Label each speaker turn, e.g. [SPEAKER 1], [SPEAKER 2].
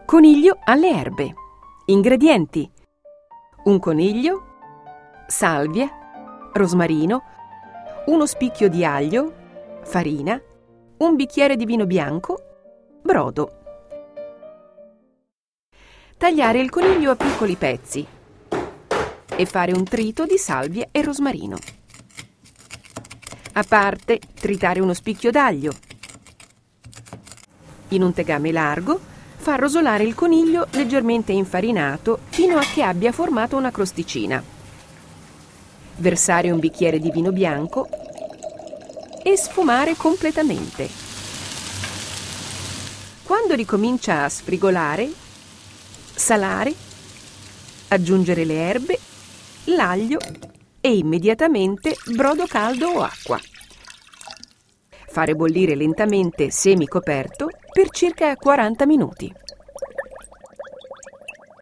[SPEAKER 1] Coniglio alle erbe. Ingredienti: un coniglio, salvia, rosmarino, uno spicchio di aglio, farina, un bicchiere di vino bianco, brodo. Tagliare il coniglio a piccoli pezzi e fare un trito di salvia e rosmarino. A parte, tritare uno spicchio d'aglio. In un tegame largo, far rosolare il coniglio leggermente infarinato fino a che abbia formato una crosticina. Versare un bicchiere di vino bianco e sfumare completamente. Quando ricomincia a sfrigolare, salare, aggiungere le erbe, l'aglio e immediatamente brodo caldo o acqua. Fare bollire lentamente semicoperto per circa 40 minuti.